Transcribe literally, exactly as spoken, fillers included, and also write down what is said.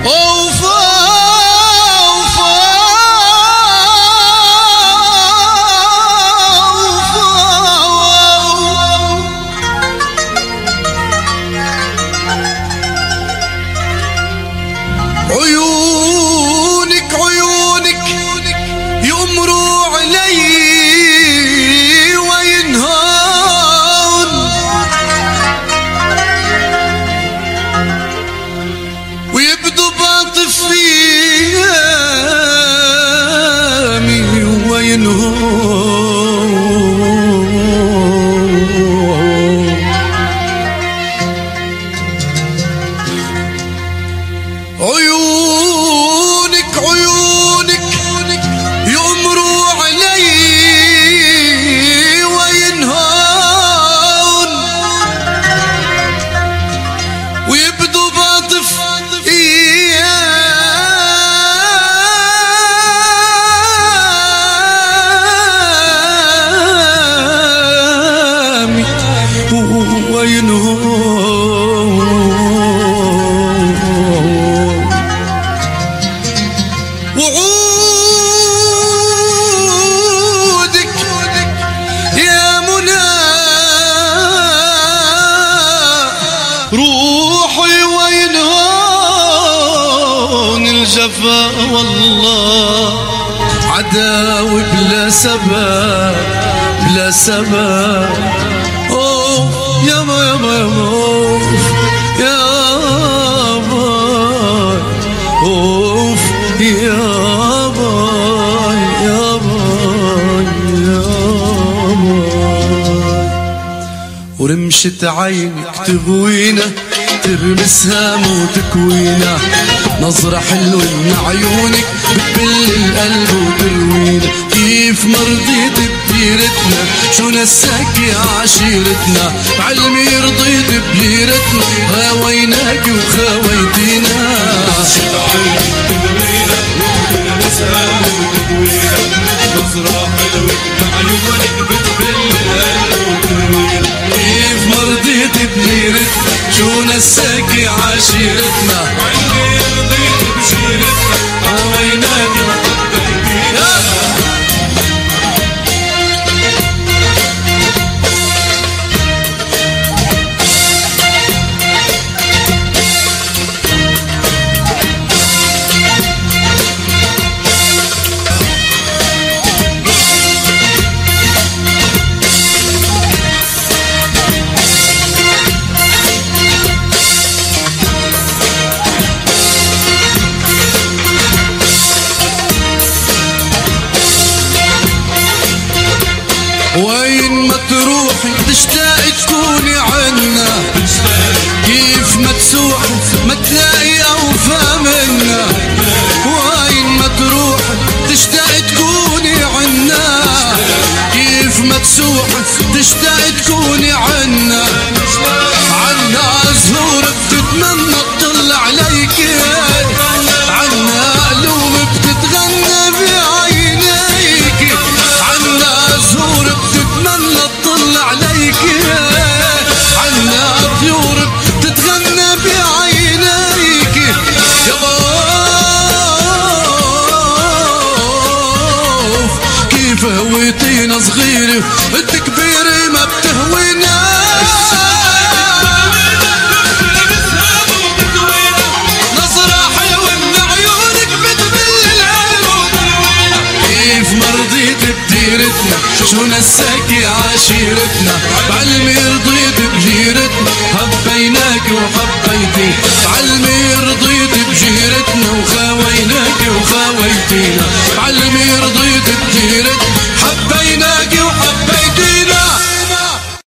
عيونك عيونك يمروا علي وينهون ويبدو باطف في يامي وينهون عيونك عيونك يمروا علي وينهون ويبدو باطف ايامي وينهون وعودك يا منى روحي وينهون الجفا والله عداوي بلا سبب بلا سبب اوه يابا يابا يابا اوف يابا يابا يابا ورمشة عينك تغوينا ترمسها وتكوينا نظرة حلوة من عيونك بتبل القلب وتروينا كيف مرضيت بديرتنا شو نساكي عشيرتنا بعلمي رضيت بليرتنا هاويناك وخاويتينا رمشة عينك تغوينا ترمسها وتكوينا نظرة حلوة من عيونك بتبل القلب وتروينا كيف مرضيت بليرتنا شو نساكي عشيرتنا علمي رضيت بشيرتنا هويناك وحبيتينا وين ما تروحي تشتاقي تكوني عنا كيف ما تسوحي ما تلاقي أوفى منا وين ما تروحي تشتاقي تكوني عنا كيف ما تسوحي تشتاقي تكوني عنا عنا زهور بتتمنى تطل عليك عنا قلوب بتتغنى بعينيك عنا زهور بتتمنى تطل عليك عنا طيور بتتغنى بعينيك يا ضيوف كيف هويتينا صغيرة انت كبيرة ما بتهوينا نظرة حلوة من عيونك بتبل القلب كيف مرضيت بديرتنا شو نساكي عشيرتنا بعلمي رضيت بجيرتنا حبيناك وحبيتي بعلمي رضيت بجيرتنا وخاويناك وخاويتينا بعلمي رضيت